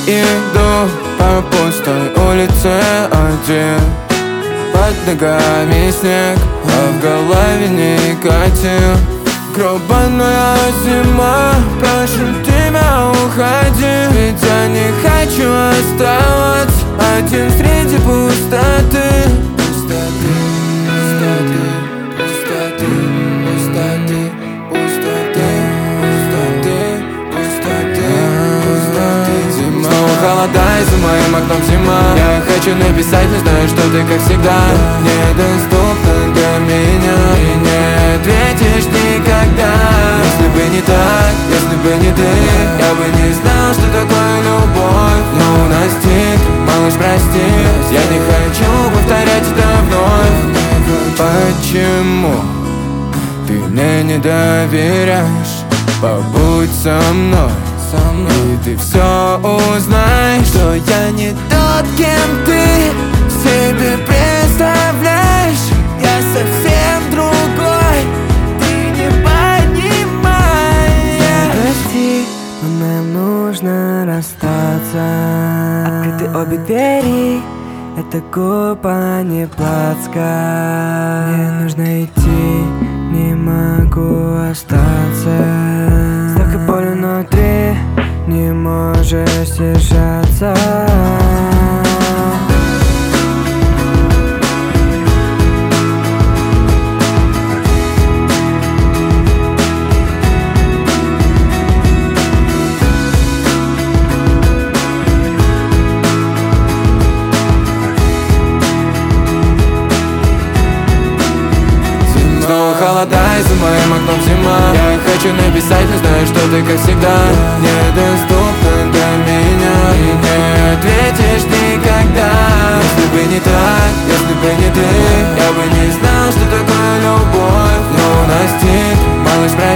Иду по пустой улице один, под ногами снег, а в голове никотин. Гробаная зима, прошу тебя, уходи, ведь я не хочу оставаться один среди пустоты. Пустоты, пустоты, пустоты, пустоты, пустоты, пустоты, пустоты, пустоты. Зима, холода, и за моим окном зима. Я хочу написать, но знаю, что ты, как всегда, недоступна для меня и не ответишь никогда. Если бы не так, если бы не ты, я бы не знал, что такое любовь. Но у нас тик, малыш, прости, я не хочу повторять это вновь. Почему ты мне не доверяешь? Побудь со мной, и ты все узнаешь, что я не тот, кем ты себе представляешь. Я совсем другой, ты не понимаешь. Прости, но нам нужно расстаться. Открыты обе двери, это глупо, не плацка. Мне нужно идти, не могу остаться. Столько боли внутри, не можешь сдержаться. Снова холода, и за моим окном зима. Я хочу написать, но знаю, что ты, как всегда, недоступна для меня и не ответишь никогда. Если бы не так, если бы не ты, я бы не знал, что такое любовь. Но у нас тик, малыш, прости,